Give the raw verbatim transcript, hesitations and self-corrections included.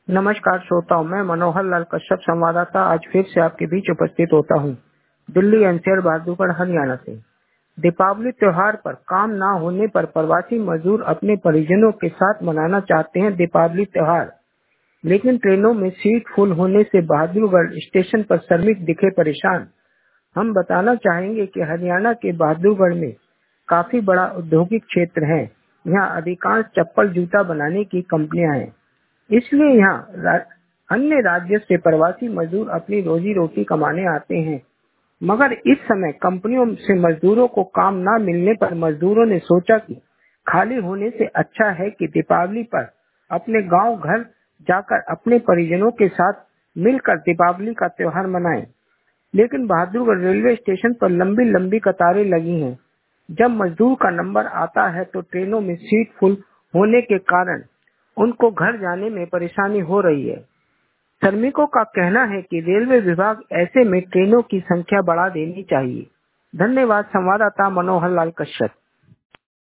नमस्कार श्रोताओं, मैं मनोहर लाल कश्यप संवाददाता आज फिर से आपके बीच उपस्थित होता हूं। दिल्ली एनसीआर बहादुरगढ़ हरियाणा से। दीपावली त्योहार पर काम ना होने पर प्रवासी मजदूर अपने परिजनों के साथ मनाना चाहते हैं दीपावली त्योहार, लेकिन ट्रेनों में सीट फुल होने से बहादुरगढ़ स्टेशन पर श्रमिक दिखे परेशान। हम बताना चाहेंगे कि हरियाणा के बहादुरगढ़ में काफी बड़ा औद्योगिक क्षेत्र है। यहाँ अधिकांश चप्पल जूता बनाने की कंपनियां हैं, इसलिए यहाँ रा, अन्य राज्य से प्रवासी मजदूर अपनी रोजी रोटी कमाने आते हैं। मगर इस समय कंपनियों से मजदूरों को काम न मिलने पर मजदूरों ने सोचा कि खाली होने से अच्छा है कि दीपावली पर अपने गांव घर जाकर अपने परिजनों के साथ मिलकर दीपावली का त्योहार मनाएं। लेकिन बहादुरगढ़ रेलवे स्टेशन पर लंबी लंबी कतारें लगी हैं। जब मजदूर का नंबर आता है तो ट्रेनों में सीट फुल होने के कारण उनको घर जाने में परेशानी हो रही है। श्रमिकों का कहना है कि रेलवे विभाग ऐसे में ट्रेनों की संख्या बढ़ा देनी चाहिए। धन्यवाद। संवाददाता मनोहर लाल कश्यप।